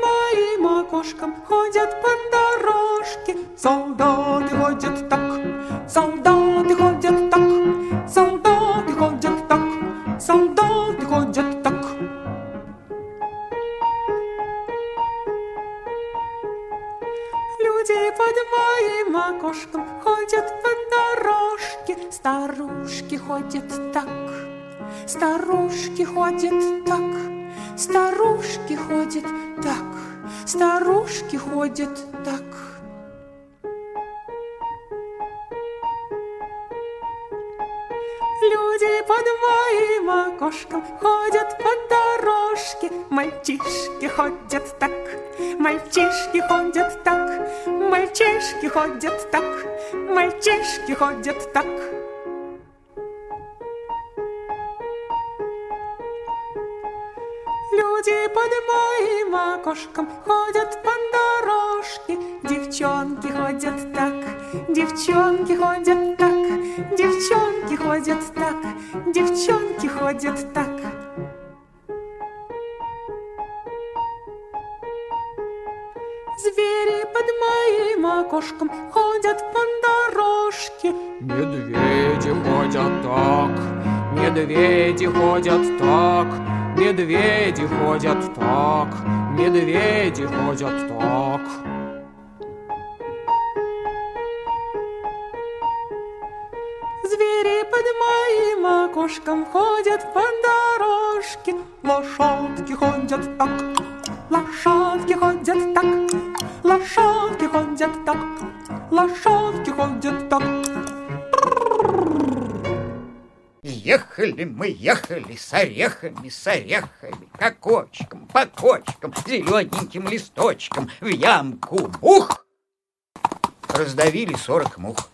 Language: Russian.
моим окошком ходят по дорожке. Солдаты ходят так, солдаты ходят так, солдаты ходят так, солдаты ходят так. Люди под моим окошком ходят по дорожке. Старушки ходят так, старушки ходят так, старушки ходят так, старушки ходят так. Люди под моим окошком ходят по дорожке. Мальчишки ходят так, мальчишки ходят так, мальчишки ходят так, мальчишки ходят так. Люди под моим окошком ходят по дорожке. Девчонки ходят так, девчонки ходят так, девчонки ходят так, девчонки ходят так. Звери под моим окошком ходят по дорожке. Медведи ходят так, медведи ходят так, медведи ходят так, медведи ходят так. Звери под моим окошком ходят по дорожке. Лошадки ходят так, лошадки ходят так, лошадки ходят так, лошадки ходят так. Ехали мы, ехали с орехами, по кочкам, зелененьким листочком, в ямку бух! Раздавили 40 мух.